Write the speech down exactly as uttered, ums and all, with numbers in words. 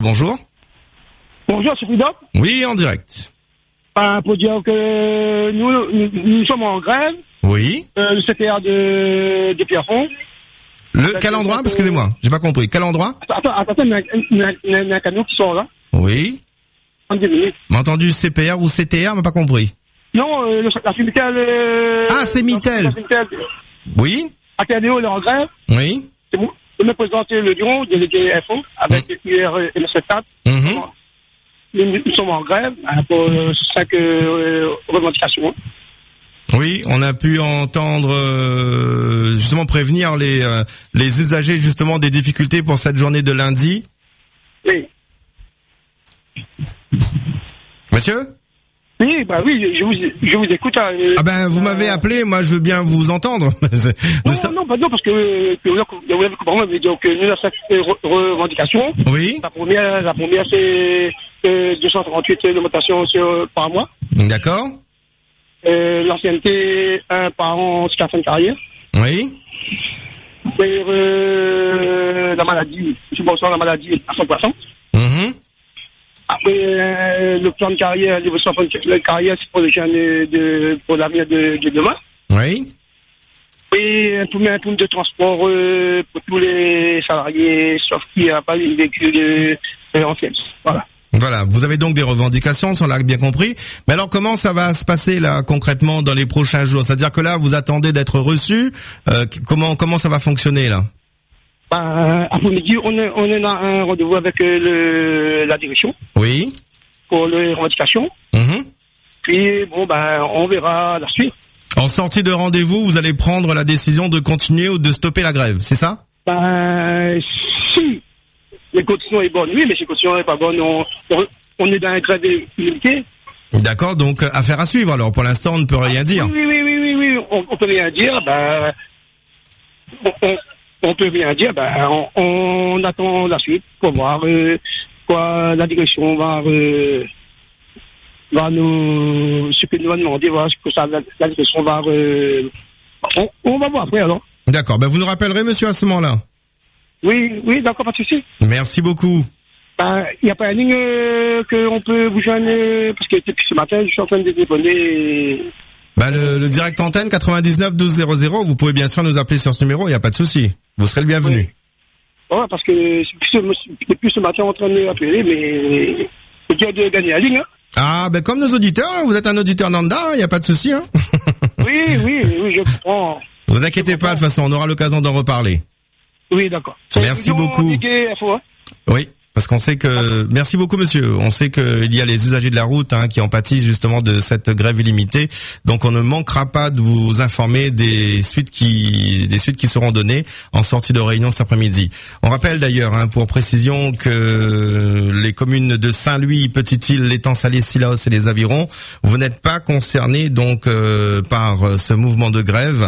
Bonjour. Bonjour, c'est Fouda. Oui, en direct. Euh, pour dire que nous, nous, nous sommes en grève. Oui. Euh, le C P R de, de Pierrefonds. Le, quel endroit? Euh, Excusez-moi, j'ai pas compris. Quel endroit? Attends, attends, il y, y, y a un camion qui sort là. Oui. En dix minutes. M'a entendu C P R ou C T R, m'a pas compris. Non, euh, le, la Fimitel. Euh, ah, c'est Mitel. La Fimitel. Oui. A T D O, elle est en grève. Oui. C'est bon. Je me présenter le Duron, délégué F O, avec mmh. U R et M S quatre. Mmh. Nous, nous sommes en grève hein, pour euh, cinq euh, revendications. Oui, on a pu entendre euh, justement prévenir les euh, les usagers justement des difficultés pour cette journée de lundi. Oui. Monsieur? Oui, bah oui, je vous, je vous écoute. Euh, ah ben, vous euh, m'avez appelé, moi je veux bien vous entendre. non, ça... non, pas non, parce que, que vous avez compris, donc nous avons cette revendication. Oui. La première, la première c'est euh, deux cent trente-huit d'augmentation par mois. D'accord. Euh, l'ancienneté, un par an jusqu'à la fin de carrière. Oui. Et euh, la maladie, subvention la maladie à cent pour cent. Mm-hmm. Après, euh, le plan de carrière, l'évolution de carrière, c'est pour les jeunes de, de, pour l'avenir de, de demain. Oui. Et un tour, un tour de transport euh, pour tous les salariés, sauf qu'il n'y a pas les véhicules euh, anciens. Voilà. Voilà, vous avez donc des revendications, si on l'a bien compris. Mais alors, comment ça va se passer là concrètement dans les prochains jours? C'est-à-dire que là, vous attendez d'être reçu. Euh, comment comment ça va fonctionner là? Ben, après-midi, on est on est dans un rendez-vous avec euh, le, la direction. Oui. Pour les revendications. Mm-hmm. Puis bon ben, on verra la suite. En sortie de rendez-vous, vous allez prendre la décision de continuer ou de stopper la grève, c'est ça? Ben, si les conditions sont bonnes, oui, mais si les conditions sont pas bonnes, on, on est dans un grève illimité. D'accord, donc affaire à suivre. Alors, pour l'instant, on ne peut rien dire. Oui, oui, oui, oui, oui, on, on peut rien dire. Ben, on, on, on peut rien dire. Ben, on, on attend la suite pour voir euh, quoi la direction va. Euh, va nous, ce que nous va demander, voir ce que ça, la, la direction va, euh, on, on va voir après alors. D'accord, ben vous nous rappellerez monsieur à ce moment-là. Oui, oui, d'accord, pas de souci. Merci beaucoup. Ben, il n'y a pas une ligne euh, qu'on peut vous joindre, euh, parce que depuis ce matin, je suis en train de téléphoner. Et... Ben, le, le direct antenne quatre-vingt-dix-neuf douze zéro zéro, vous pouvez bien sûr nous appeler sur ce numéro, il n'y a pas de souci. Vous serez le bienvenu. Oui. Ouais, parce que depuis ce matin, en train de m'appeler, mais c'est dur de gagner la ligne, hein. Ah, ben comme nos auditeurs, vous êtes un auditeur lambda, il n'y a pas de souci, hein. Oui, oui, oui, je comprends. Vous inquiétez pas, de toute façon, on aura l'occasion d'en reparler. Oui, d'accord. Merci beaucoup. Oui. Parce qu'on sait que, merci beaucoup monsieur, on sait qu'il y a les usagers de la route hein, qui en pâtissent justement de cette grève illimitée, donc on ne manquera pas de vous informer des suites qui des suites qui seront données en sortie de réunion cet après-midi. On rappelle d'ailleurs, hein, pour précision, que les communes de Saint-Louis, Petite-Île, l'Étang-Salé, Cilaos et les Avirons, vous n'êtes pas concernés donc euh, par ce mouvement de grève.